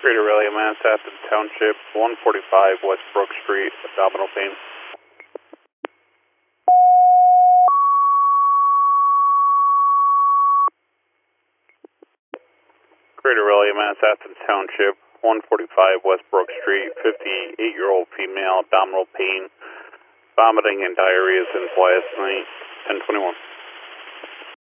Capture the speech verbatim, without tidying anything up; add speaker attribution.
Speaker 1: Creator Rally, Manhasset Township, one forty-five West Brook Street, abdominal pain. Creator Rally, Manhasset Township, one forty-five West Brook Street, fifty-eight-year-old female, abdominal pain, vomiting and diarrhea since last night, ten twenty-one.